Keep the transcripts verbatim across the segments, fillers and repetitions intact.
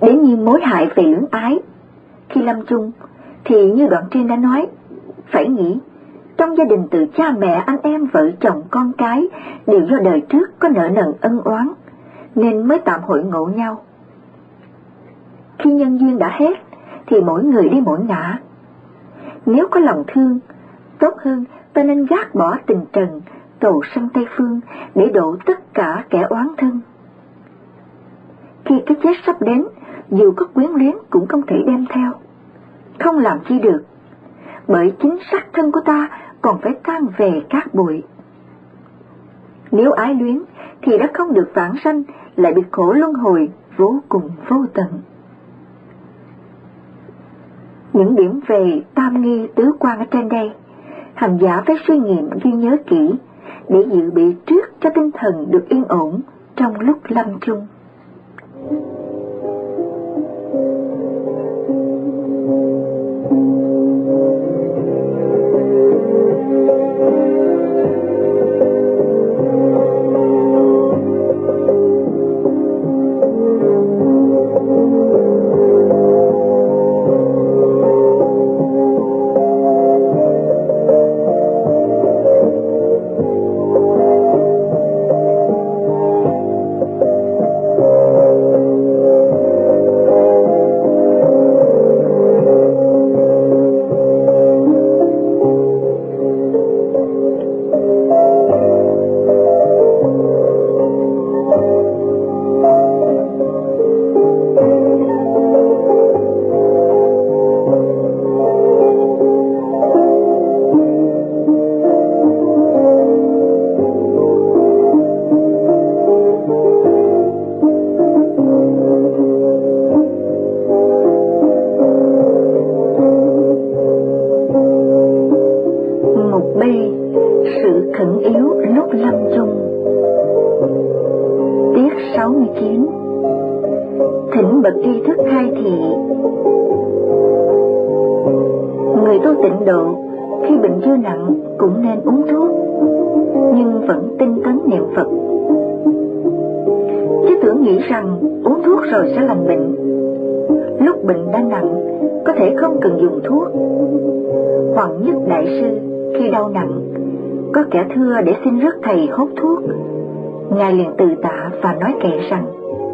Đến như mối hại về lưỡng ái, khi lâm chung thì như đoạn trên đã nói, phải nghĩ trong gia đình từ cha mẹ, anh em, vợ chồng, con cái đều do đời trước có nợ nần ân oán nên mới tạm hội ngộ nhau. Khi nhân duyên đã hết thì mỗi người đi mỗi ngả. Nếu có lòng thương, tốt hơn ta nên gác bỏ tình trần, cầu sanh Tây Phương để độ tất cả kẻ oán thân. Khi cái chết sắp đến, dù có quyến luyến cũng không thể đem theo, không làm chi được, bởi chính xác thân của ta còn phải tan về cát bụi. Nếu ái luyến thì đã không được vãng sanh, lại bị khổ luân hồi vô cùng vô tận. Những điểm về tam nghi tứ quan ở trên đây, hành giả phải suy nghiệm ghi nhớ kỹ để dự bị trước cho tinh thần được yên ổn trong lúc lâm chung. Kẻ thưa để xin rước thầy hốt thuốc, Ngài liền từ tạ và nói kệ rằng: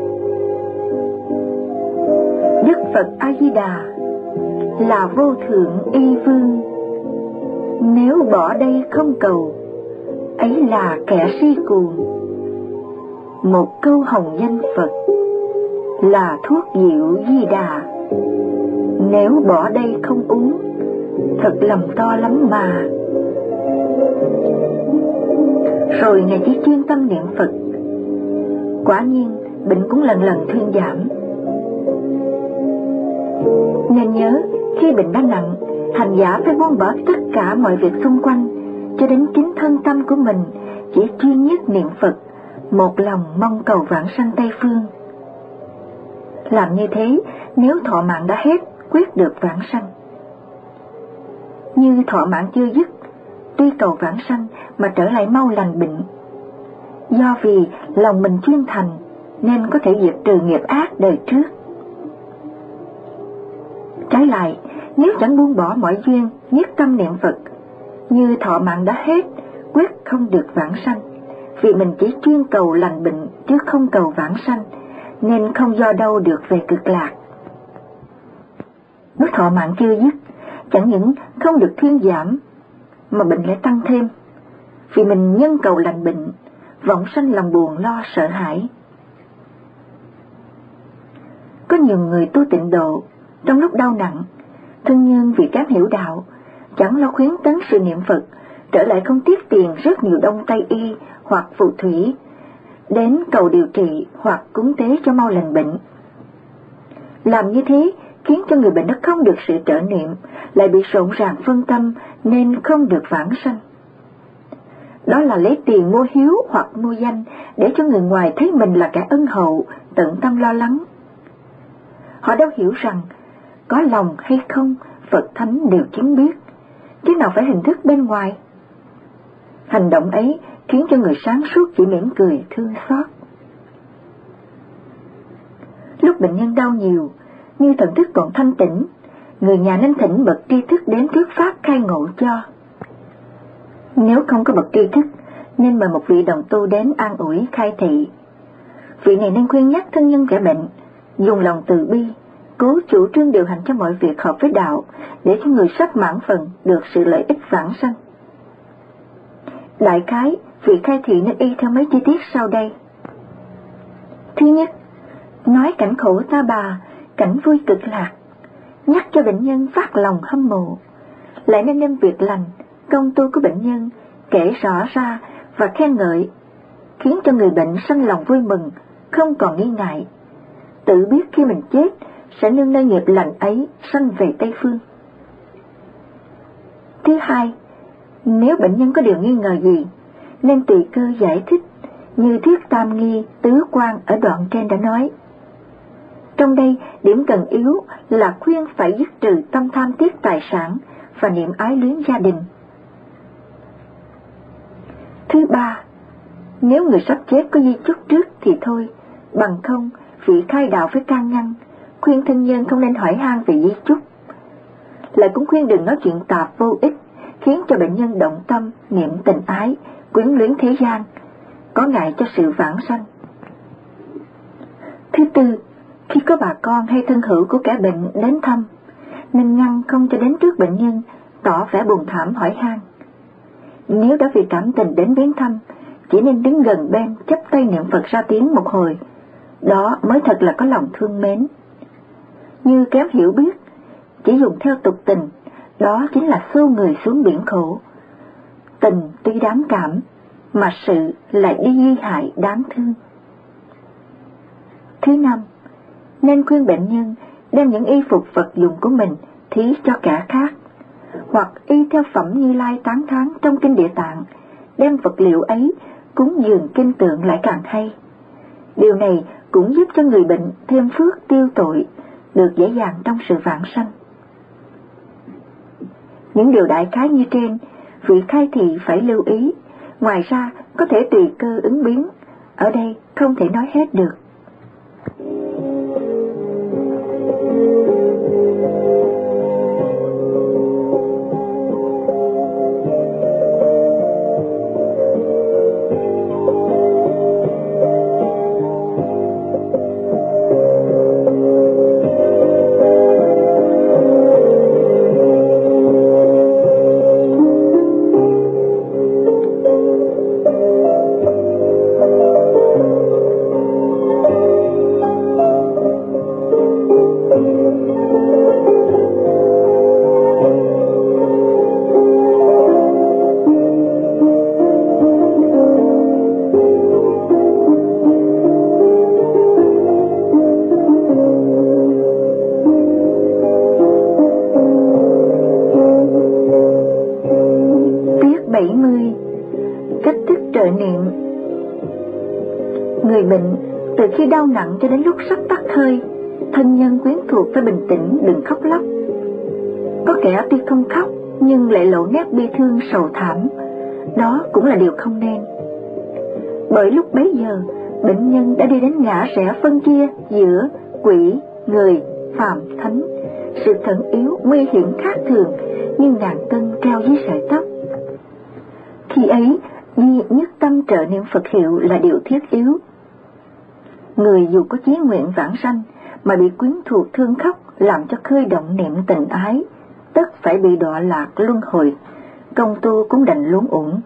Đức Phật A Di Đà là vô thượng y vương, nếu bỏ đây không cầu, ấy là kẻ si cuồng. Một câu hồng danh Phật là thuốc diệu Di Đà, nếu bỏ đây không uống, thật lầm to lắm mà. Rồi Ngài chỉ chuyên tâm niệm Phật. Quả nhiên bệnh cũng lần lần thuyên giảm. Nên nhớ, khi bệnh đã nặng, hành giả phải buông bỏ tất cả mọi việc xung quanh, cho đến chính thân tâm của mình chỉ duy nhất niệm Phật, một lòng mong cầu vãng sanh Tây Phương. Làm như thế, nếu thọ mạng đã hết, quyết được vãng sanh. Như thọ mạng chưa dứt, tuy cầu vãng sanh mà trở lại mau lành bệnh. Do vì lòng mình chuyên thành nên có thể diệt trừ nghiệp ác đời trước. Trái lại, nếu chẳng buông bỏ mọi duyên, nhất tâm niệm Phật, như thọ mạng đã hết, quyết không được vãng sanh, vì mình chỉ chuyên cầu lành bệnh chứ không cầu vãng sanh, nên không do đâu được về cực lạc. Lúc thọ mạng chưa dứt, chẳng những không được thuyên giảm, mà bệnh lại tăng thêm, vì mình nhân cầu lành bệnh, vọng sanh lòng buồn lo sợ hãi. Có nhiều người tu tịnh độ, trong lúc đau nặng, thân nhân vì kém hiểu đạo, chẳng lo khuyến tấn sự niệm Phật, trở lại không tiếc tiền rất nhiều đông tây y hoặc phù thủy, đến cầu điều trị hoặc cúng tế cho mau lành bệnh. Làm như thế khiến cho người bệnh đó không được sự trợ niệm, lại bị rộn ràng phân tâm nên không được vãng sanh. Đó là lấy tiền mua hiếu hoặc mua danh để cho người ngoài thấy mình là kẻ ân hậu, tận tâm lo lắng. Họ đâu hiểu rằng có lòng hay không Phật Thánh đều chứng biết, chứ nào phải hình thức bên ngoài. Hành động ấy khiến cho người sáng suốt chỉ mỉm cười thương xót. Lúc giác bệnh nhân đau nhiều, như thần thức còn thanh tĩnh, người nhà nên thỉnh bậc tri thức đến thuyết pháp khai ngộ cho. Nếu không có bậc tri thức, nên mời một vị đồng tu đến an ủi khai thị. Vị này nên khuyên nhắc thân nhân kẻ bệnh, dùng lòng từ bi, cố chủ trương điều hành cho mọi việc hợp với đạo, để cho người sắp mãn phần được sự lợi ích vãng sanh. Đại khái, vị khai thị nên y theo mấy chi tiết sau đây. Thứ nhất, nói cảnh khổ ta bà, cảnh vui cực lạc, nhắc cho bệnh nhân phát lòng hâm mộ, lại nên đem việc lành, công tu của bệnh nhân kể rõ ra và khen ngợi, khiến cho người bệnh sanh lòng vui mừng, không còn nghi ngại, tự biết khi mình chết sẽ nương nơi nghiệp lành ấy sanh về Tây Phương. Thứ hai, nếu bệnh nhân có điều nghi ngờ gì, nên tùy cơ giải thích, như thuyết tam nghi tứ quan ở đoạn trên đã nói. Trong đây, điểm cần yếu là khuyên phải dứt trừ tâm tham tiếc tài sản và niệm ái luyến gia đình. Thứ ba, nếu người sắp chết có di chúc trước thì thôi, bằng không vị khai đạo phải can ngăn, khuyên thân nhân không nên hỏi han về di chúc. Lại cũng khuyên đừng nói chuyện tạp vô ích, khiến cho bệnh nhân động tâm niệm tình ái, quyến luyến thế gian, có ngại cho sự vãng sanh. Thứ tư, khi có bà con hay thân hữu của kẻ bệnh đến thăm, nên ngăn không cho đến trước bệnh nhân tỏ vẻ buồn thảm hỏi han. Nếu đã vì cảm tình đến viếng thăm, chỉ nên đứng gần bên chắp tay niệm Phật ra tiếng một hồi, đó mới thật là có lòng thương mến. Như kém hiểu biết, chỉ dùng theo tục tình, đó chính là xô người xuống biển khổ. Tình tuy đáng cảm, mà sự lại đi nguy hại đáng thương. Thứ năm, nên khuyên bệnh nhân đem những y phục vật dụng của mình thí cho kẻ khác, hoặc y theo phẩm Như Lai tán thán trong kinh Địa Tạng, đem vật liệu ấy cúng dường kinh tượng lại càng hay. Điều này cũng giúp cho người bệnh thêm phước tiêu tội, được dễ dàng trong sự vãng sanh. Những điều đại khái như trên, vị khai thị phải lưu ý, ngoài ra có thể tùy cơ ứng biến, ở đây không thể nói hết được. Người bệnh từ khi đau nặng cho đến lúc sắp tắt hơi, thân nhân quyến thuộc phải bình tĩnh, đừng khóc lóc. Có kẻ tuy không khóc nhưng lại lộ nét bi thương sầu thảm, đó cũng là điều không nên. Bởi lúc bấy giờ, bệnh nhân đã đi đến ngã rẽ phân chia giữa quỷ, người, phàm, thánh. Sự thận yếu nguy hiểm khác thường, như ngàn cân treo dưới sợi tóc. Khi ấy, duy nhất tâm trợ niệm Phật hiệu là điều thiết yếu. Người dù có chí nguyện vãng sanh mà bị quyến thuộc thương khóc làm cho khơi động niệm tình ái, tất phải bị đọa lạc luân hồi, công tu cũng đành luống uổng.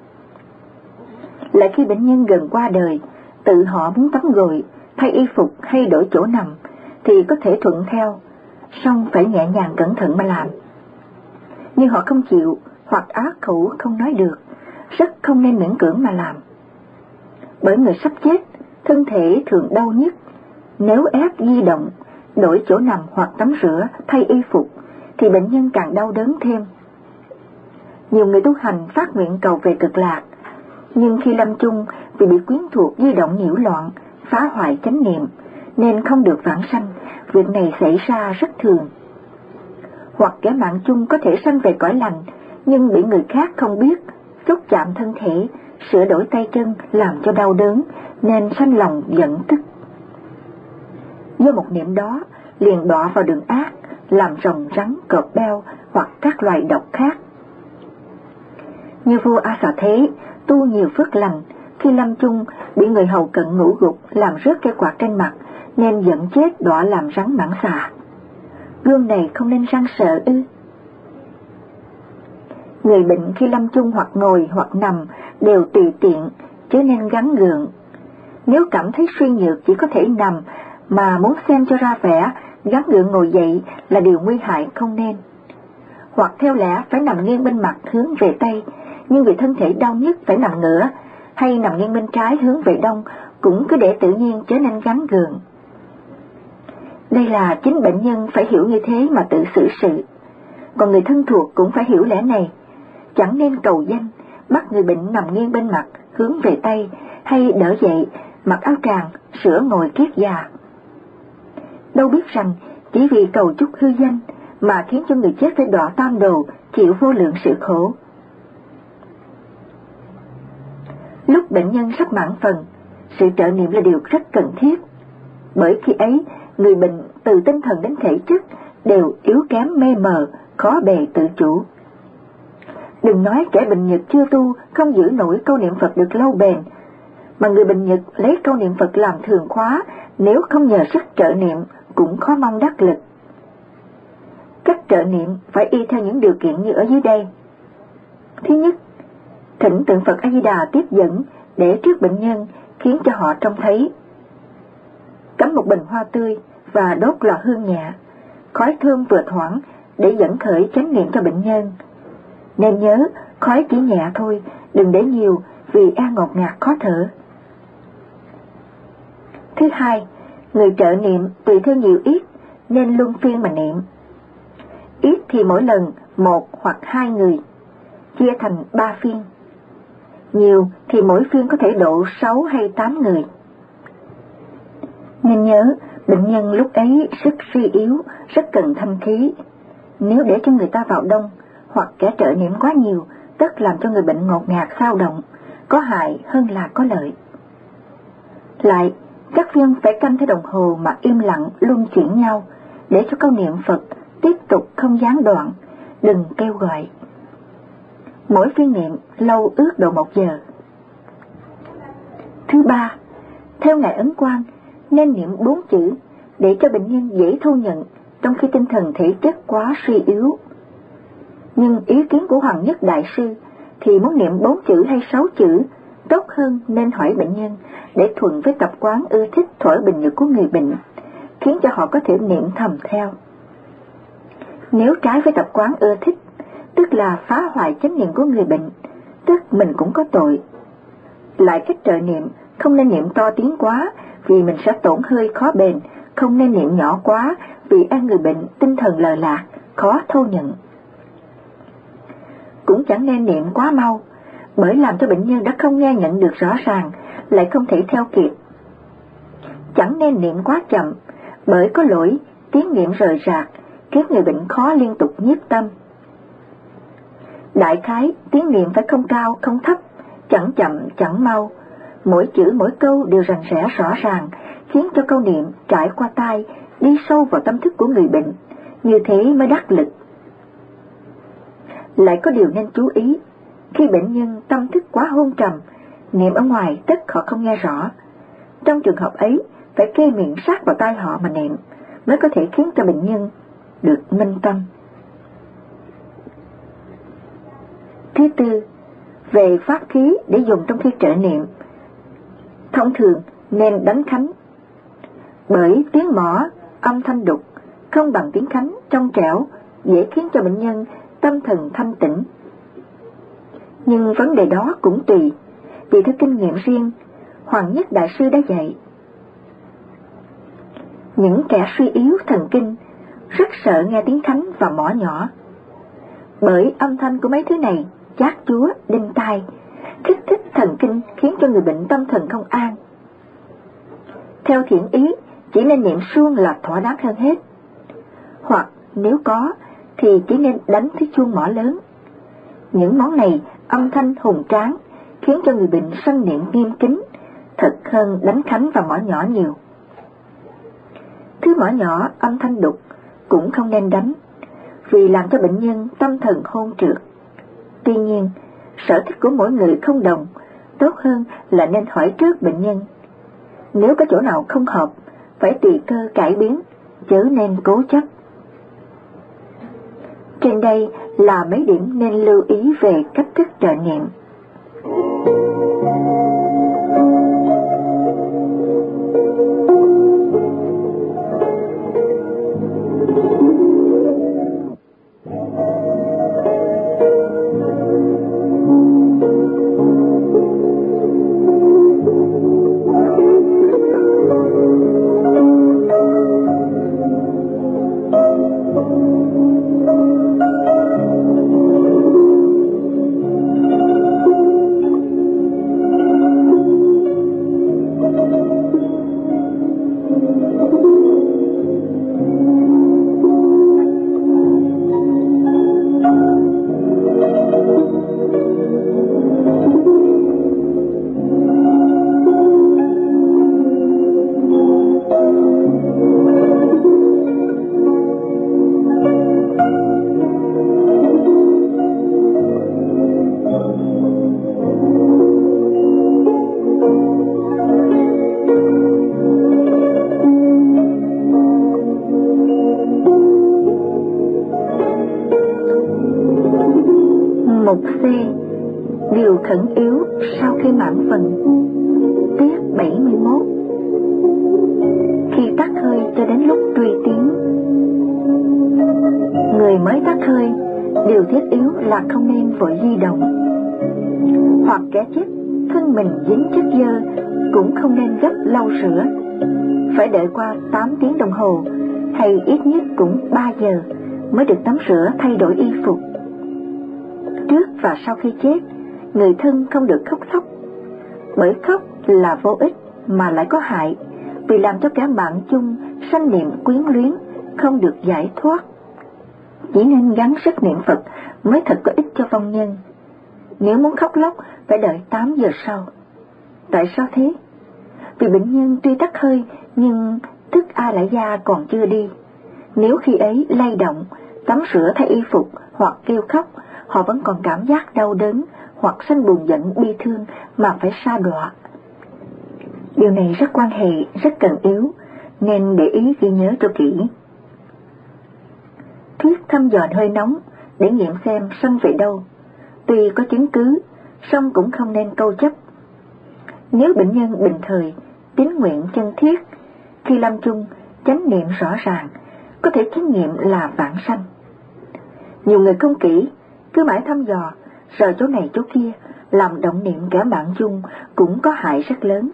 Lại khi bệnh nhân gần qua đời, tự họ muốn tắm gội, thay y phục hay đổi chỗ nằm, thì có thể thuận theo, song phải nhẹ nhàng cẩn thận mà làm. Nhưng họ không chịu hoặc á khẩu không nói được, rất không nên miễn cưỡng mà làm. Bởi người sắp chết, thân thể thường đau nhức, nếu ép di động, đổi chỗ nằm hoặc tắm rửa, thay y phục, thì bệnh nhân càng đau đớn thêm. Nhiều người tu hành phát nguyện cầu về cực lạc, nhưng khi lâm chung vì bị quyến thuộc di động nhiễu loạn, phá hoại chánh niệm, nên không được vãng sanh. Việc này xảy ra rất thường. Hoặc kẻ mạng chung có thể sanh về cõi lành, nhưng bị người khác không biết, xúc chạm thân thể, sửa đổi tay chân làm cho đau đớn, nên sanh lòng giận tức. do một niệm đó liền đọa vào đường ác, làm rồng rắn cọp beo hoặc các loài độc khác. Như vua A Xà Thế tu nhiều phước lành, khi lâm chung bị người hầu cận ngũ gục làm rớt cây quạt trên mặt, nên dẫn chết đọa làm rắn mãng xà. Gương này không nên răng sợ ư? Người bệnh khi lâm chung hoặc ngồi hoặc nằm đều tùy tiện, chứ nên gắn gượng. Nếu cảm thấy suy nhược chỉ có thể nằm, mà muốn xem cho ra vẻ, gắn gượng ngồi dậy là điều nguy hại không nên. Hoặc theo lẽ phải nằm nghiêng bên mặt hướng về Tây, nhưng vì thân thể đau nhức phải nằm ngửa, hay nằm nghiêng bên trái hướng về Đông, cũng cứ để tự nhiên chớ nên gắn gượng. Đây là chính bệnh nhân phải hiểu như thế mà tự xử sự, còn người thân thuộc cũng phải hiểu lẽ này. Chẳng nên cầu danh, bắt người bệnh nằm nghiêng bên mặt hướng về Tây, hay đỡ dậy, mặc áo tràng, sửa ngồi kiết già. Đâu biết rằng chỉ vì cầu chút hư danh mà khiến cho người chết phải đọa tam đồ, chịu vô lượng sự khổ. Lúc bệnh nhân sắp mãn phần, sự trợ niệm là điều rất cần thiết, bởi khi ấy người bệnh từ tinh thần đến thể chất đều yếu kém mê mờ, khó bề tự chủ. Đừng nói kẻ bệnh nhật chưa tu không giữ nổi câu niệm Phật được lâu bền, mà người bệnh nhật lấy câu niệm Phật làm thường khóa, nếu không nhờ sức trợ niệm cũng khó mong đắc lực. Cách trợ niệm phải y theo những điều kiện như ở dưới đây. Thứ nhất, thỉnh tượng Phật A Di Đà tiếp dẫn để trước bệnh nhân, khiến cho họ trông thấy. Cắm một bình hoa tươi và đốt lò hương nhẹ, khói thơm vừa thoảng để dẫn khởi chánh niệm cho bệnh nhân. Nên nhớ, khói chỉ nhẹ thôi, đừng để nhiều vì e ngột ngạt khó thở. Thứ hai, người trợ niệm tùy theo nhiều ít nên luân phiên mà niệm. Ít thì mỗi lần một hoặc hai người, chia thành ba phiên. Nhiều thì mỗi phiên có thể độ sáu hay tám người. Nên nhớ, bệnh nhân lúc ấy sức suy yếu, rất cần thanh khí. Nếu để cho người ta vào đông, hoặc kẻ trợ niệm quá nhiều, tất làm cho người bệnh ngột ngạt xao động, có hại hơn là có lợi. Lại, các phiên phải canh theo đồng hồ mà im lặng luân chuyển nhau, để cho câu niệm Phật tiếp tục không gián đoạn, đừng kêu gọi. Mỗi phiên niệm lâu ước độ một giờ. Thứ ba, theo Ngài Ấn Quang nên niệm bốn chữ để cho bệnh nhân dễ thu nhận trong khi tinh thần thể chất quá suy yếu. Nhưng ý kiến của Hoàng Nhất Đại Sư thì muốn niệm bốn chữ hay sáu chữ, tốt hơn nên hỏi bệnh nhân để thuận với tập quán ưa thích thuở bình nhật của người bệnh, khiến cho họ có thể niệm thầm theo. Nếu trái với tập quán ưa thích, tức là phá hoại chánh niệm của người bệnh, tức mình cũng có tội. Lại cách trợ niệm không nên niệm to tiếng quá vì mình sẽ tổn hơi khó bền, không nên niệm nhỏ quá vì e người bệnh tinh thần lờ lạc, khó thâu nhận. Cũng chẳng nên niệm quá mau, bởi làm cho bệnh nhân đã không nghe nhận được rõ ràng, lại không thể theo kịp. Chẳng nên niệm quá chậm, bởi có lỗi tiếng niệm rời rạc, khiến người bệnh khó liên tục nhiếp tâm. Đại khái, tiếng niệm phải không cao, không thấp, chẳng chậm, chẳng mau. Mỗi chữ mỗi câu đều rành rẽ rõ ràng, khiến cho câu niệm trải qua tai, đi sâu vào tâm thức của người bệnh, như thế mới đắc lực. Lại có điều nên chú ý, khi bệnh nhân tâm thức quá hôn trầm, niệm ở ngoài tất họ không nghe rõ. Trong trường hợp ấy, phải kê miệng sát vào tai họ mà niệm, mới có thể khiến cho bệnh nhân được minh tâm. Thứ tư, về pháp khí để dùng trong khi trợ niệm. Thông thường nên đánh khánh, bởi tiếng mõ, âm thanh đục, không bằng tiếng khánh trong trẻo, dễ khiến cho bệnh nhân tâm thần thanh tĩnh. Nhưng vấn đề đó cũng tùy, vì theo kinh nghiệm riêng, Hoàng Nhất Đại Sư đã dạy. Những kẻ suy yếu thần kinh rất sợ nghe tiếng khánh và mõ nhỏ, bởi âm thanh của mấy thứ này chát chúa, đinh tai, kích thích thần kinh khiến cho người bệnh tâm thần không an. Theo thiện ý, chỉ nên niệm suông là thỏa đáng hơn hết. Hoặc nếu có, thì chỉ nên đánh thứ chuông mõ lớn. Những món này âm thanh hùng tráng, khiến cho người bệnh sân niệm nghiêm kính, thật hơn đánh khánh và mõ nhỏ nhiều. Thứ mỏ nhỏ âm thanh đục cũng không nên đánh, vì làm cho bệnh nhân tâm thần hôn trượt. Tuy nhiên, sở thích của mỗi người không đồng, tốt hơn là nên hỏi trước bệnh nhân. Nếu có chỗ nào không hợp, phải tùy cơ cải biến, chớ nên cố chấp. Trên đây là mấy điểm nên lưu ý về cách thức trợ niệm. Mục C. Điều khẩn yếu sau khi mãn phần. Tiết bảy mươi mốt. Khi tắt hơi cho đến lúc truy tiếng. Người mới tắt hơi, điều thiết yếu là không nên vội di động. Hoặc kẻ chết thân mình dính chất dơ cũng không nên gấp lau rửa. Phải đợi qua tám tiếng đồng hồ hay ít nhất cũng ba giờ mới được tắm rửa thay đổi y phục. Trước và sau khi chết, người thân không được khóc thóc, bởi khóc là vô ích mà lại có hại, vì làm cho cả mạng chung sanh niệm quyến luyến, không được giải thoát. Chỉ nên gắng sức niệm Phật mới thật có ích cho vong nhân. Nếu muốn khóc lóc phải đợi tám giờ sau. Tại sao thế? Vì bệnh nhân tuy tắt hơi nhưng thức A lại gia còn chưa đi. Nếu khi ấy lay động, tắm rửa thay y phục hoặc kêu khóc, họ vẫn còn cảm giác đau đớn hoặc sanh buồn giận bi thương mà phải sa đọa. Điều này rất quan hệ, rất cần yếu, nên để ý ghi nhớ cho kỹ. Thuyết thăm dò hơi nóng để nghiệm xem sanh về đâu. Tuy có chứng cứ, song cũng không nên câu chấp. Nếu bệnh nhân bình thời, tín nguyện chân thiết, khi lâm chung, chánh niệm rõ ràng, có thể chứng nghiệm là vãng sanh. Nhiều người không kỹ, cứ mãi thăm dò, sờ chỗ này chỗ kia, làm động niệm cả mạng chung cũng có hại rất lớn.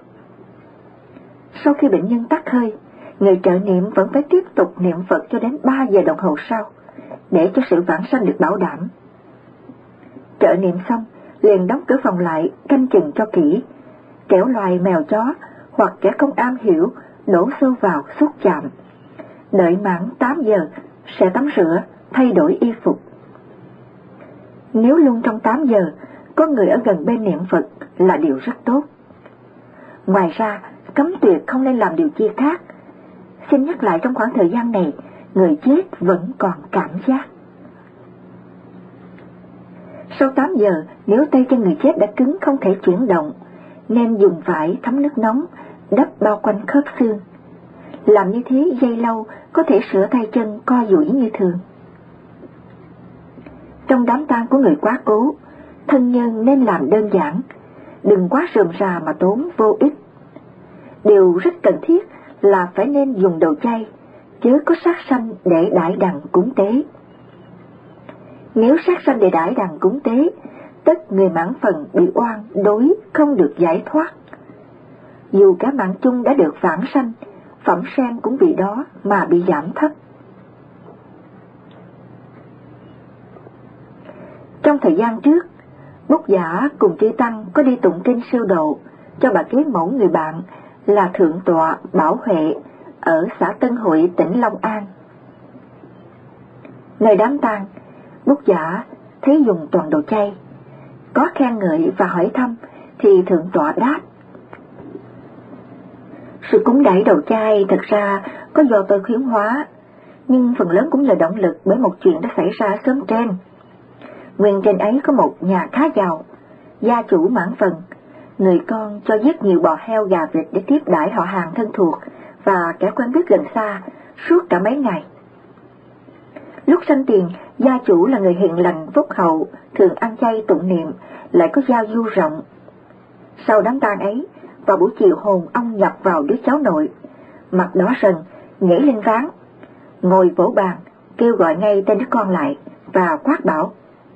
Sau khi bệnh nhân tắt hơi, người trợ niệm vẫn phải tiếp tục niệm Phật cho đến ba giờ đồng hồ sau, để cho sự vãng sanh được bảo đảm. Trợ niệm xong, liền đóng cửa phòng lại, canh chừng cho kỹ, kẻo loài mèo chó hoặc kẻ không am hiểu đổ sâu vào xúc chạm. Đợi mãn tám giờ sẽ tắm rửa, thay đổi y phục. Nếu luôn trong tám giờ có người ở gần bên niệm Phật là điều rất tốt. Ngoài ra, cấm tuyệt không nên làm điều chi khác. Xin nhắc lại, trong khoảng thời gian này, người chết vẫn còn cảm giác. Sau tám giờ, nếu tay chân người chết đã cứng không thể chuyển động, nên dùng vải thấm nước nóng đắp bao quanh khớp xương. Làm như thế giây lâu có thể sửa tay chân co duỗi như thường. Trong đám tang của người quá cố, thân nhân nên làm đơn giản, đừng quá rườm rà mà tốn vô ích. Điều rất cần thiết là phải nên dùng đồ chay, chớ có sát sanh để đãi đằng cúng tế. Nếu sát sanh để đãi đằng cúng tế, tất người mãn phần bị oan đối không được giải thoát. Dù cả mạng chung đã được vãng sanh, phẩm sen cũng vì đó mà bị giảm thấp. Trong thời gian trước, Bút Giả cùng chư Tăng có đi tụng kinh siêu độ cho bà kế mẫu người bạn là Thượng tọa Bảo Huệ ở xã Tân Hội, tỉnh Long An. Nơi đám tang, Bút Giả thấy dùng toàn đồ chay, có khen ngợi và hỏi thăm thì Thượng tọa đáp: Sự cúng đãi đầu chai thật ra có do tôi khuyến hóa, nhưng phần lớn cũng là động lực bởi một chuyện đã xảy ra sớm trên. Nguyên trên ấy có một nhà khá giàu, gia chủ mãn phần, người con cho giết nhiều bò heo gà vịt để tiếp đãi họ hàng thân thuộc và kẻ quen biết gần xa suốt cả mấy ngày. Lúc sanh tiền, gia chủ là người hiền lành phúc hậu, thường ăn chay tụng niệm, lại có giao du rộng. Sau đám tang ấy, vào buổi chiều hồn ông nhập vào đứa cháu nội, mặt đỏ sần, nhảy lên ván, ngồi vỗ bàn, kêu gọi ngay tên đứa con lại và quát bảo: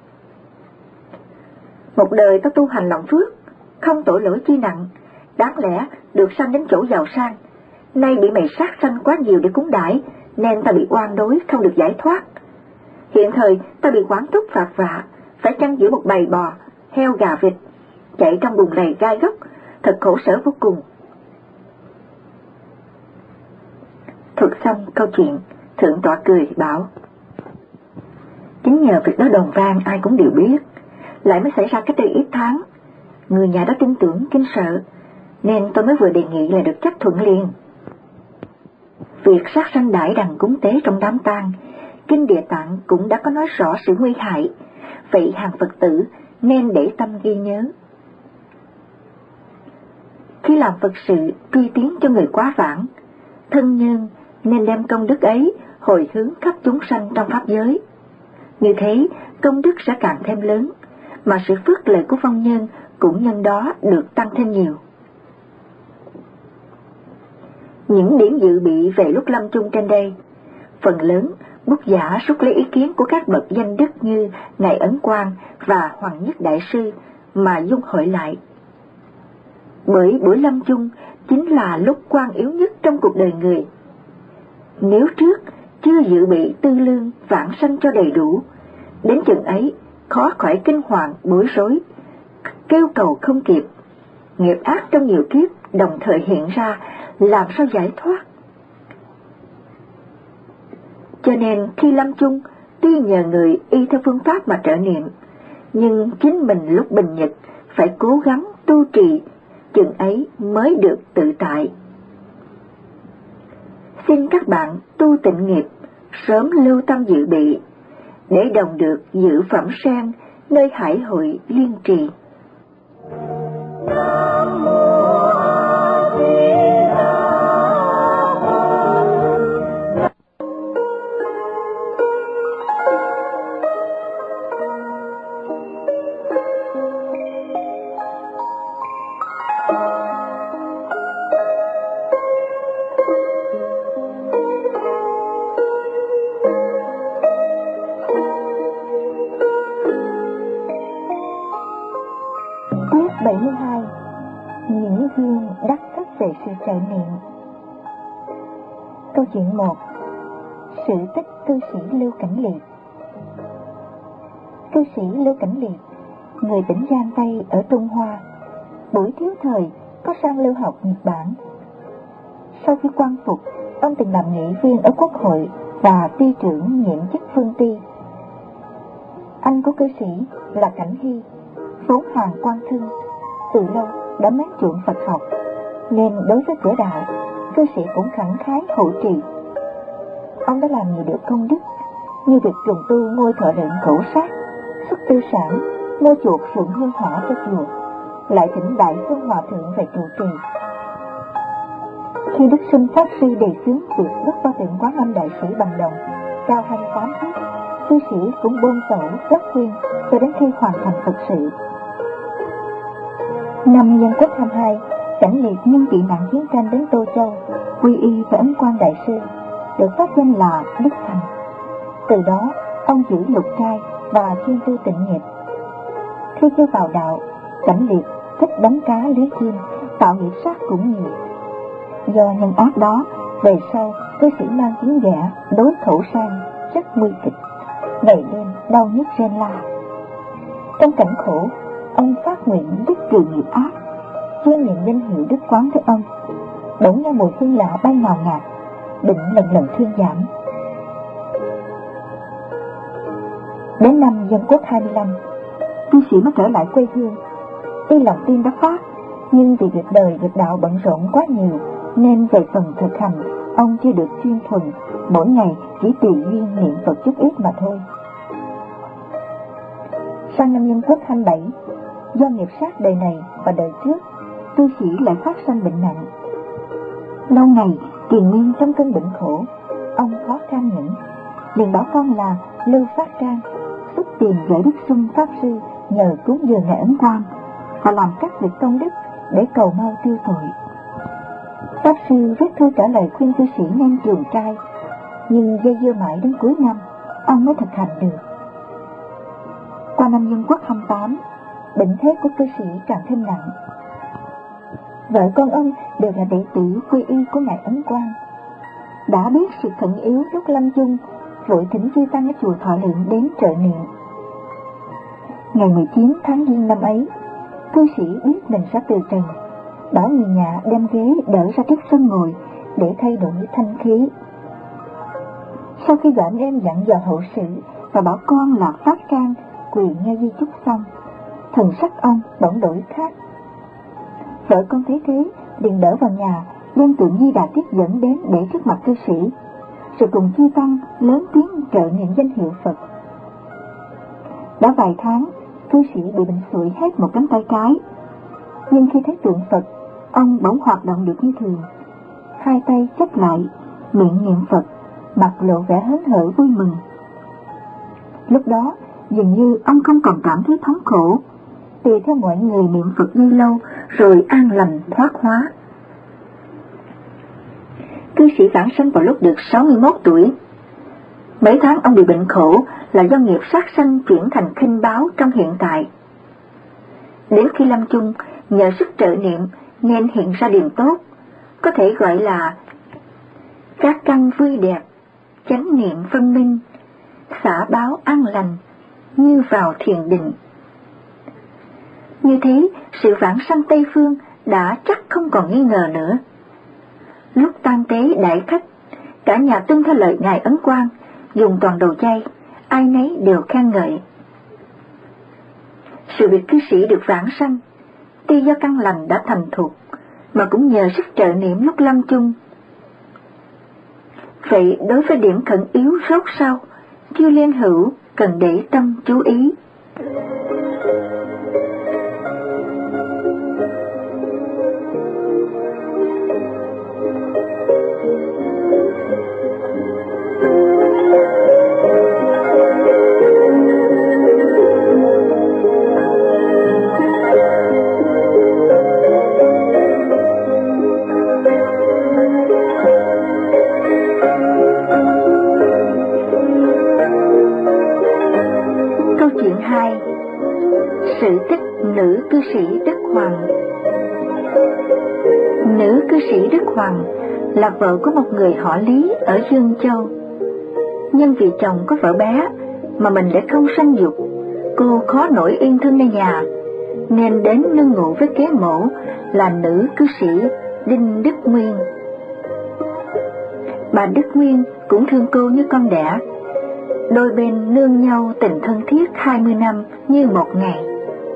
một đời tao tu hành lòng phước, không tội lỗi chi nặng, đáng lẽ được sanh đến chỗ giàu sang, nay bị mày sát sanh quá nhiều để cúng đãi, nên ta bị oan đối không được giải thoát. Hiện thời ta bị quản thúc phạt vạ, phải chăn giữ một bầy bò, heo gà vịt, chạy trong bùn lầy gai góc, thật khổ sở vô cùng. Thuật xong câu chuyện, thượng tọa cười bảo: chính nhờ việc đó đồn vang ai cũng đều biết, lại mới xảy ra cách đây ít tháng. Người nhà đó tin tưởng kính sợ, nên tôi mới vừa đề nghị là được chấp thuận liền. Việc sát sanh đãi đằng cúng tế trong đám tang, kinh Địa Tạng cũng đã có nói rõ sự nguy hại, vậy hàng Phật tử nên để tâm ghi nhớ. Khi làm Phật sự quy tiến cho người quá vãng, thân nhân nên đem công đức ấy hồi hướng khắp chúng sanh trong pháp giới. Như thế, công đức sẽ càng thêm lớn, mà sự phước lợi của vong nhân cũng nhân đó được tăng thêm nhiều. Những điểm dự bị về lúc lâm chung trên đây, phần lớn bút giả rút lấy ý kiến của các bậc danh đức như Ngài Ấn Quang và Hoàng Nhất Đại Sư mà dung hội lại. Bởi buổi lâm chung chính là lúc quan yếu nhất trong cuộc đời người. Nếu trước chưa dự bị tư lương vãng sanh cho đầy đủ, đến chừng ấy khó khỏi kinh hoàng bối rối, kêu cầu không kịp, nghiệp ác trong nhiều kiếp đồng thời hiện ra, làm sao giải thoát. Cho nên khi lâm chung, tuy nhờ người y theo phương pháp mà trợ niệm, nhưng chính mình lúc bình nhật phải cố gắng tu trì, chừng ấy mới được tự tại. Xin các bạn tu tịnh nghiệp, sớm lưu tâm dự bị, để đồng được dự phẩm sen nơi hải hội liên trì. bảy mươi hai. Những duyên đắc thức về sự trợ niệm. Câu chuyện một. Sự tích cư sĩ Lưu Cảnh Liệt. Cư sĩ Lưu Cảnh Liệt, người tỉnh Giang Tây ở Trung Hoa, buổi thiếu thời có sang lưu học Nhật Bản. Sau khi quan phục, ông từng làm nghị viên ở Quốc hội và ty trưởng nhiệm chức phương ty. Anh của cư sĩ là Cảnh Hy, vốn hàng quan thân, từ lâu đã mến chuộng Phật học, nên đối với cửa đạo, cư sĩ cũng khẳng khái hộ trì. Ông đã làm nhiều điều công đức, như việc trùng tu ngôi thợ lệnh cổ sát, xuất tư sản, mua chuộc ruộng hương hỏa cho chùa, lại thỉnh Đại Phương Hòa Thượng về trụ trì. Khi Đức Sinh Pháp Sư đề xướng việc đúc qua tượng Quán Âm Đại Sĩ bằng đồng, cao hai mươi tám thước, cư sĩ cũng bôn sổ đốc khuyên cho đến khi hoàn thành Phật sự. Năm Dân Quốc hai mươi hai, Cảnh Liệt nhân bị nạn chiến tranh đến Tô Châu, quy y với Ấn Quang Đại Sư, được phát danh là Đức Thành. Từ đó, ông giữ lục trai và chuyên tu tịnh nghiệp. Khi chưa vào đạo, Cảnh Liệt thích đánh cá lưới chim, tạo nghiệp sát cũng nhiều. Do nhân ác đó, về sau cư sĩ mang tiếng ghẻ đối khẩu sang rất nguy kịch, ngày đêm đau nhức rên la. Trong cảnh khổ, ông phát nguyện dứt trừ nghiệp ác, chuyên niệm danh hiệu Đức Quán Thế Âm. Bỗng nghe mùi hương lạ bay ngào ngạt, bệnh lần lần thuyên giảm. Đến năm Dân Quốc hai mươi lăm, cư sĩ mới trở lại quê hương. Tuy lòng tin đã phát, nhưng vì việc đời việc đạo bận rộn quá nhiều, nên về phần thực hành, ông chưa được chuyên thuần, mỗi ngày chỉ tùy duyên niệm Phật chút ít mà thôi. Sang năm Nhân Quốc hai mươi bảy, do nghiệp sát đời này và đời trước, cư sĩ lại phát sanh bệnh nặng. Lâu ngày triền miên trong cơn bệnh khổ, ông khó can nhẫn, liền bảo con là Lưu Phát Trang xuất tiền gửi Đức Xuân Pháp Sư nhờ cúng dường Ngài Ấn Quang và làm các việc công đức để cầu mau tiêu tội. Pháp Sư viết thư trả lời khuyên cư sĩ nên trường trai, nhưng dây dưa mãi đến cuối năm, ông mới thực hành được. Qua năm Nhân Quốc hai mươi tám, bệnh thế của cư sĩ càng thêm nặng. Vợ con ông đều là đệ tử quy y của Ngài Ấn Quang. Đã biết sự khẩn yếu lúc lâm chung, vội thỉnh chư tăng ở chùa Thọ Lượng đến trợ niệm. Ngày mười chín tháng Giêng năm ấy, cư sĩ biết mình sẽ từ trần, bảo người nhà đem ghế đỡ ra trước sân ngồi để thay đổi thanh khí. Sau khi gọi anh em dặn dò hậu sự và bảo con là Phát Can quỳ nghe di chúc xong, thần sắc ông bỗng đổi khác. Vợ con thấy thế liền đỡ vào nhà, đem tượng Di Đà tiếp dẫn đến để trước mặt cư sĩ, rồi cùng chư tăng lớn tiếng trợ niệm danh hiệu Phật. Đã vài tháng, cư sĩ bị bệnh sụi hết một cánh tay trái, nhưng khi thấy tượng Phật, ông bỗng hoạt động được như thường, hai tay chắp lại, miệng niệm Phật, mặt lộ vẻ hớn hở vui mừng. Lúc đó dường như ông không còn cảm thấy thống khổ, tùy theo mọi người niệm Phật như lâu rồi an lành thoát hóa. Cư sĩ vãng sanh vào lúc được sáu mươi mốt tuổi. Mấy tháng ông bị bệnh khổ là do nghiệp sát sanh chuyển thành khinh báo trong hiện tại. Đến khi lâm chung, nhờ sức trợ niệm nên hiện ra điềm tốt, có thể gọi là các căn vui đẹp, chánh niệm phân minh, xả báo an lành, như vào thiền định. Như thế, sự vãng sanh Tây Phương đã chắc không còn nghi ngờ nữa. Lúc tang tế đại khách, cả nhà tuân theo lời Ngài Ấn Quang, dùng toàn đồ chay, ai nấy đều khen ngợi. Sự việc cư sĩ được vãng sanh, tuy do căn lành đã thành thục, mà cũng nhờ sức trợ niệm lúc lâm chung. Vậy đối với điểm khẩn yếu rốt sau, chư liên hữu cần để tâm chú ý. Sự tích nữ cư sĩ Đức Hoàng. Nữ cư sĩ Đức Hoàng là vợ của một người họ Lý ở Dương Châu. Nhưng vì chồng có vợ bé mà mình lại không sanh dục, cô khó nổi yên thân nơi nhà, nên đến nương ngụ với kế mẫu là nữ cư sĩ Đinh Đức Nguyên. Bà Đức Nguyên cũng thương cô như con đẻ, đôi bên nương nhau tình thân thiết hai mươi năm như một ngày.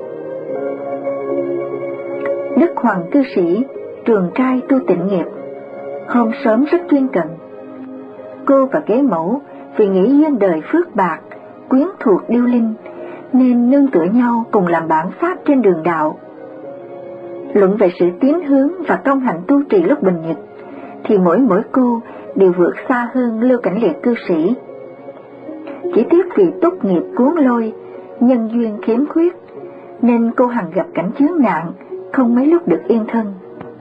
Đức Hoàng cư sĩ trường trai tu tịnh nghiệp, hôm sớm rất chuyên cần. Cô và kế mẫu vì nghĩ duyên đời phước bạc, quyến thuộc điêu linh, nên nương tựa nhau cùng làm bạn pháp trên đường đạo. Luận về sự tiến hướng và công hạnh tu trì lúc bình nhật, thì mỗi mỗi cô đều vượt xa hơn Lưu Cảnh Liệt cư sĩ. Chỉ tiếc vì túc nghiệp cuốn lôi, nhân duyên khiếm khuyết, nên cô hằng gặp cảnh chướng nạn, không mấy lúc được yên thân.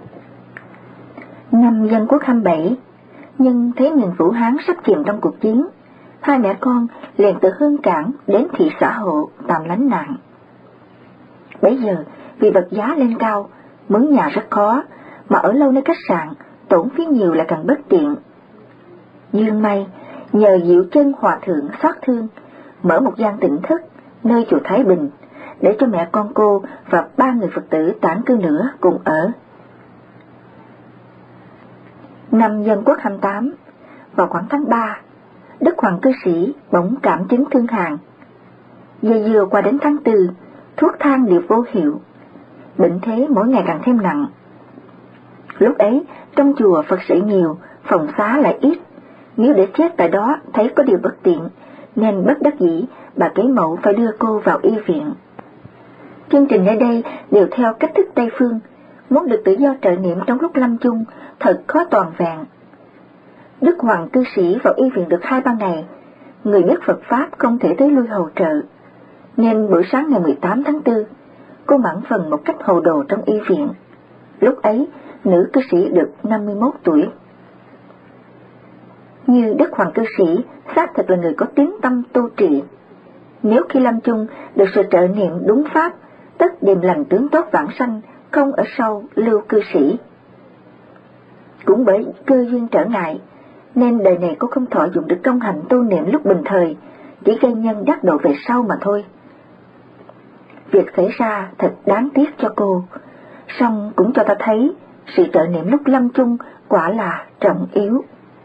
Năm Dân Quốc hai mươi bảy, nhưng thấy miền Vũ Hán sắp chìm trong cuộc chiến, hai mẹ con liền từ Hương Cảng đến thị xã Hộ tạm lánh nạn. Bấy giờ vì vật giá lên cao, mướn nhà rất khó, mà ở lâu nơi khách sạn tổn phí nhiều là càng bất tiện. Dương may nhờ Diệu Chân Hòa Thượng xót thương, mở một gian tịnh thất nơi chùa Thái Bình, để cho mẹ con cô và ba người Phật tử tản cư nữa cùng ở. Năm Dân Quốc hai mươi tám, vào khoảng tháng ba, Đức Hoàng cư sĩ bỗng cảm chứng thương hàn. Dây dưa qua đến tháng tư, thuốc thang đều vô hiệu, bệnh thế mỗi ngày càng thêm nặng. Lúc ấy, trong chùa Phật sĩ nhiều, phòng xá lại ít. Nếu để chết tại đó thấy có điều bất tiện, nên bất đắc dĩ, bà Kế Mẫu phải đưa cô vào y viện. Chương trình ở đây đều theo cách thức Tây Phương, muốn được tự do trợ niệm trong lúc lâm chung, thật khó toàn vẹn. Đức Hoàng cư sĩ vào y viện được hai ba ngày, người biết Phật Pháp không thể tới lui hầu trợ, nên buổi sáng ngày mười tám tháng tư, cô mãn phần một cách hồ đồ trong y viện. Lúc ấy, nữ cư sĩ được năm mươi mốt tuổi. Như Đức Hoàng cư sĩ, xác thực là người có tín tâm tu trì. Nếu khi lâm chung được sự trợ niệm đúng pháp, tất điềm lành tướng tốt vãng sanh, không ở sau lưu cư sĩ. Cũng bởi cơ duyên trở ngại, nên đời này cô không thọ dụng được công hạnh tu niệm lúc bình thời, chỉ gây nhân đắc độ về sau mà thôi. Việc xảy ra thật đáng tiếc cho cô, song cũng cho ta thấy sự trợ niệm lúc lâm chung quả là trọng yếu.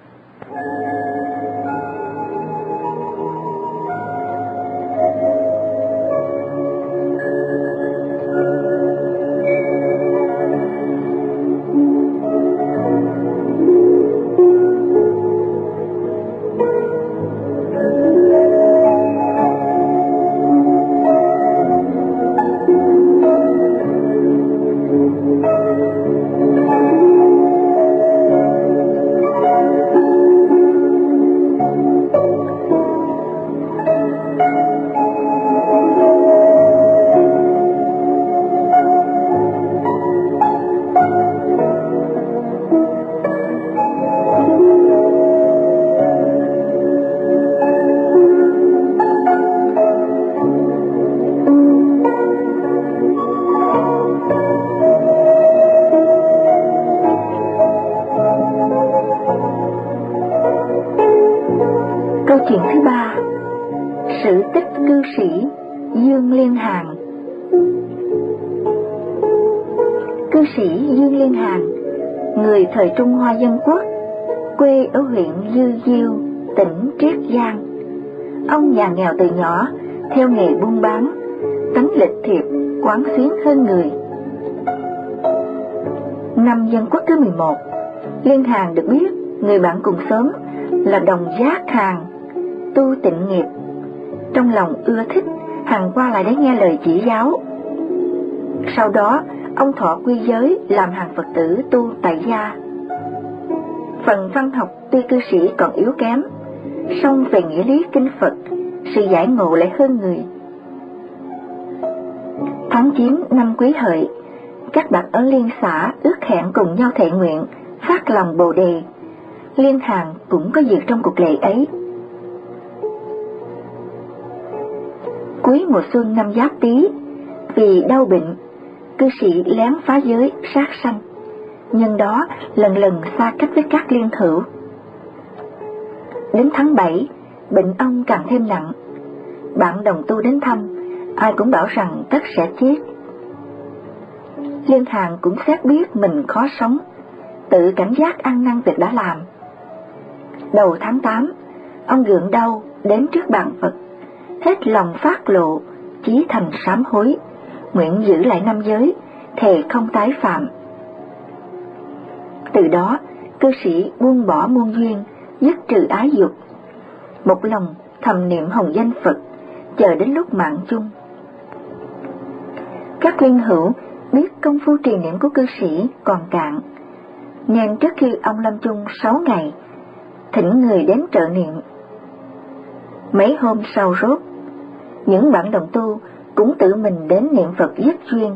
Câu chuyện thứ ba, sự tích cư sĩ Dương Liên Hàn. Cư sĩ Dương Liên Hàn, người thời Trung Hoa Dân Quốc, quê ở huyện Dư Diêu, tỉnh Triết Giang. Ông nhà nghèo từ nhỏ, theo nghề buôn bán, tánh lịch thiệp, quán xuyến hơn người. Năm Dân Quốc thứ mười một, Liên Hàn được biết người bạn cùng xóm là Đồng Giác Hàn tu tịnh nghiệp. Trong lòng ưa thích, Hàn qua lại để nghe lời chỉ giáo. Sau đó, ông thọ quy giới làm hàng Phật tử tu tại gia. Phần văn học tuy cư sĩ còn yếu kém, song về nghĩa lý kinh Phật, sự giải ngộ lại hơn người. Tháng chín năm Quý Hợi, các bạn ở Liên xã ước hẹn cùng nhau thệ nguyện, phát lòng Bồ Đề. Liên Hàn cũng có việc trong cuộc lệ ấy. Cuối mùa xuân năm Giáp Tý, vì đau bệnh, cư sĩ lén phá giới sát sanh, nhân đó lần lần xa cách với các liên hữu. Đến tháng bảy, bệnh ông càng thêm nặng. Bạn đồng tu đến thăm, ai cũng bảo rằng tất sẽ chết. Liên Hàn cũng xét biết mình khó sống, tự cảnh giác ăn năn việc đã làm. Đầu tháng tám, ông gượng đau đến trước bàn Phật, hết lòng phát lộ, chí thành sám hối, nguyện giữ lại năm giới, thề không tái phạm. Từ đó, cư sĩ buông bỏ muôn duyên, dứt trừ ái dục, một lòng thầm niệm hồng danh Phật, chờ đến lúc mạng chung. Các liên hữu biết công phu trì niệm của cư sĩ còn cạn, nên trước khi ông lâm chung sáu ngày, thỉnh người đến trợ niệm. Mấy hôm sau rốt, những bạn đồng tu cũng tự mình đến niệm Phật dứt duyên.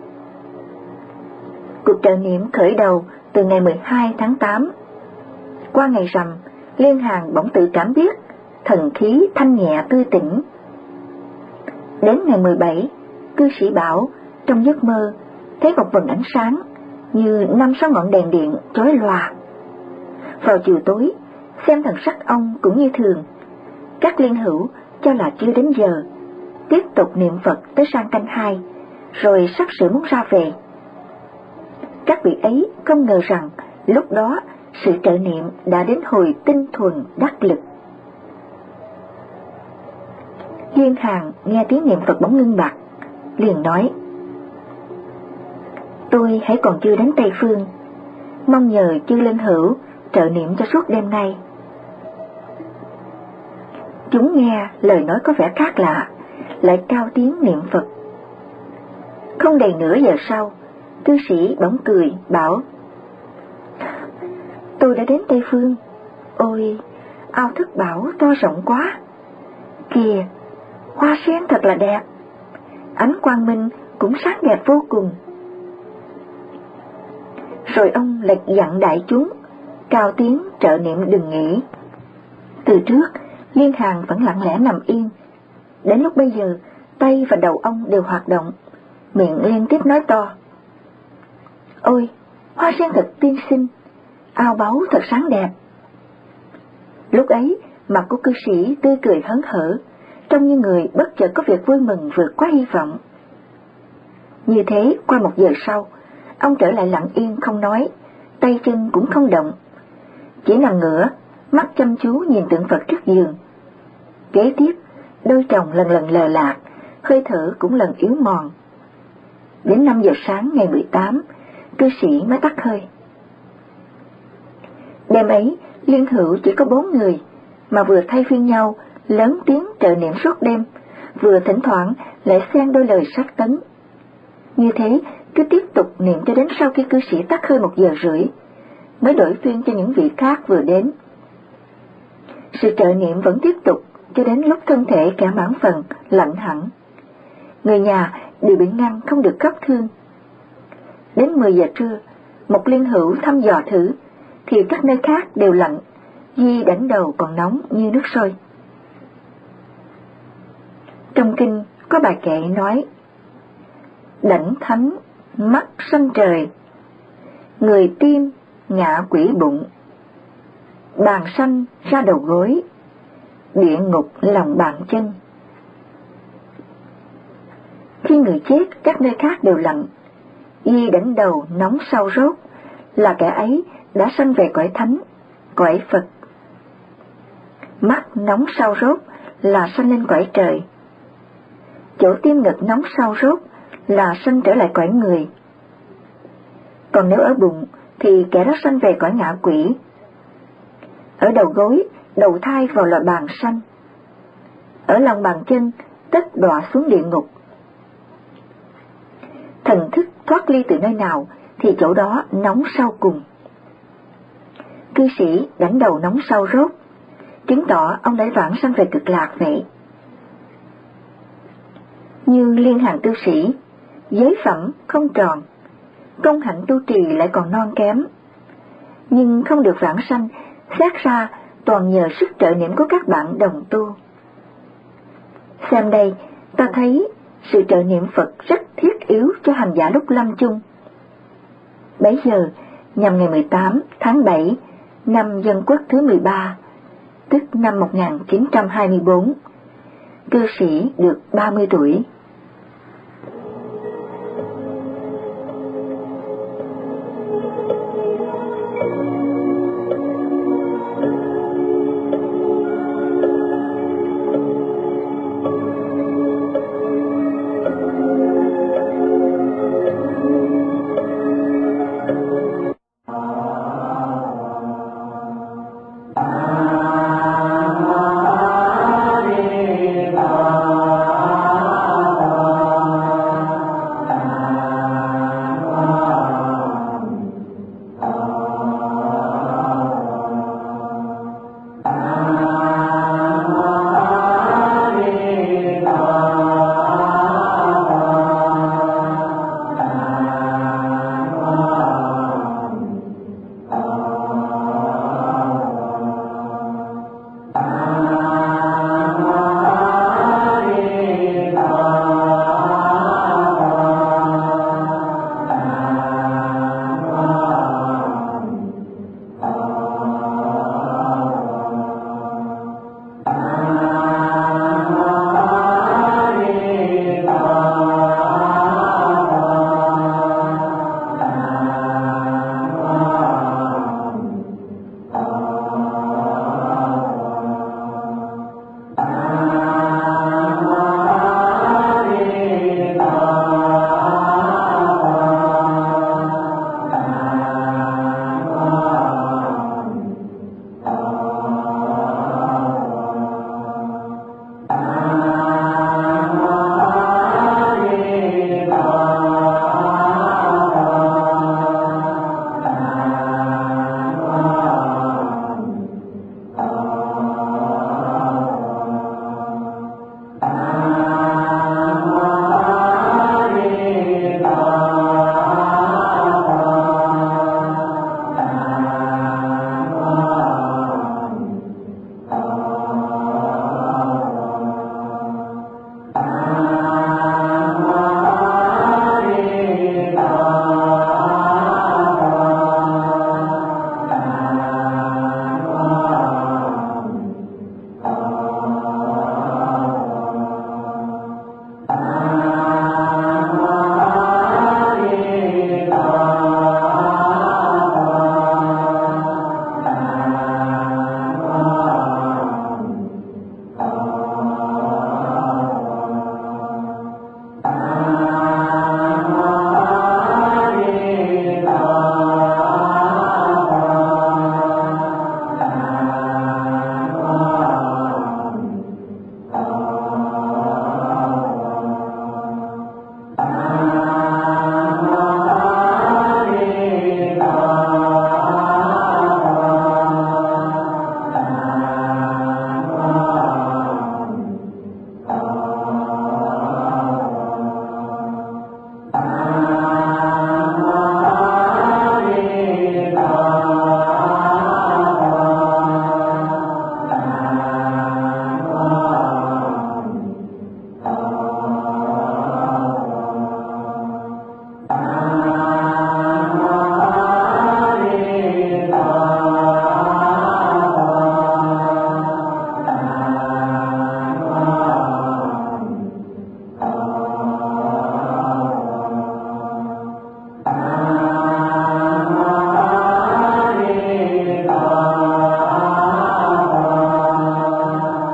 Cuộc trợ niệm khởi đầu từ ngày mười hai tháng tám. Qua ngày rằm, Liên Hàn bỗng tự cảm biết thần khí thanh nhẹ tươi tỉnh. Đến ngày mười bảy, cư sĩ bảo trong giấc mơ thấy một vầng ánh sáng như năm sáu ngọn đèn điện chói lòa. Vào chiều tối, xem thần sắc ông cũng như thường. Các liên hữu cho là chưa đến giờ, tiếp tục niệm Phật tới sang canh hai, rồi sắp sửa muốn ra về. Các vị ấy không ngờ rằng lúc đó sự trợ niệm đã đến hồi tinh thuần đắc lực. Liên Hàn nghe tiếng niệm Phật bỗng ngưng bặt, liền nói: Tôi hãy còn chưa đến Tây Phương, mong nhờ chư linh hữu trợ niệm cho suốt đêm nay. Chúng nghe lời nói có vẻ khác lạ, lại cao tiếng niệm Phật. Không đầy nửa giờ sau, cư sĩ bỗng cười bảo: tôi đã đến Tây Phương. Ôi, ao Thức Bảo to rộng quá. Kìa, hoa sen thật là đẹp, ánh quang minh cũng sáng đẹp vô cùng. Rồi ông lại dặn đại chúng cao tiếng trợ niệm đừng nghỉ. Từ trước, Liên Hàn vẫn lặng lẽ nằm yên. Đến lúc bây giờ, tay và đầu ông đều hoạt động, miệng liên tiếp nói to: ôi, hoa sen thật tiên xinh, ao báu thật sáng đẹp. Lúc ấy, mặt của cư sĩ tươi cười hớn hở, trông như người bất chợt có việc vui mừng vượt quá hy vọng. Như thế, qua một giờ sau, ông trở lại lặng yên không nói, tay chân cũng không động, chỉ nằm ngửa, mắt chăm chú nhìn tượng Phật trước giường. Kế tiếp, đôi tròng lần lần lờ lạc, hơi thở cũng lần yếu mòn. Đến năm giờ sáng ngày mười tám, cư sĩ mới tắt hơi. Đêm ấy, liên hữu chỉ có bốn người, mà vừa thay phiên nhau lớn tiếng trợ niệm suốt đêm, vừa thỉnh thoảng lại xen đôi lời sát tấn. Như thế, cứ tiếp tục niệm cho đến sau khi cư sĩ tắt hơi một giờ rưỡi, mới đổi phiên cho những vị khác vừa đến. Sự trợ niệm vẫn tiếp tục cho đến lúc thân thể kẻ mãn phần lạnh hẳn. Người nhà đều bị ngăn không được khóc thương. Đến mười giờ trưa, một liên hữu thăm dò thử, thì các nơi khác đều lạnh, duy đảnh đầu còn nóng như nước sôi. Trong kinh có bài kệ nói: đảnh thánh mắt sân trời, người tim ngạ quỷ bụng, bàn sanh ra đầu gối, địa ngục lòng bàn chân. Khi người chết các nơi khác đều lạnh, duy đảnh đầu nóng sau rốt, là kẻ ấy đã sanh về cõi thánh, cõi Phật. Mắt nóng sau rốt là sanh lên cõi trời. Chỗ tim ngực nóng sau rốt là sanh trở lại cõi người. Còn nếu ở bụng thì kẻ đó sanh về cõi ngạ quỷ. Ở đầu gối đầu thai vào loại bàn sanh. Ở lòng bàn chân tất đọa xuống địa ngục. Thần thức thoát ly từ nơi nào thì chỗ đó nóng sau cùng. Cư sĩ đảnh đầu nóng sau rốt, chứng tỏ ông đã vãng sanh về cực lạc vậy. Như Liên Hàn cư sĩ, giới phẩm không tròn, công hạnh tu trì lại còn non kém, nhưng không được vãng sanh, xét ra toàn nhờ sức trợ niệm của các bạn đồng tu. Xem đây, ta thấy sự trợ niệm Phật rất thiết yếu cho hành giả lúc lâm chung. Bấy giờ, nhằm ngày mười tám tháng bảy năm Dân Quốc thứ mười ba, tức năm một nghìn chín trăm hai mươi tư, cư sĩ được ba mươi tuổi.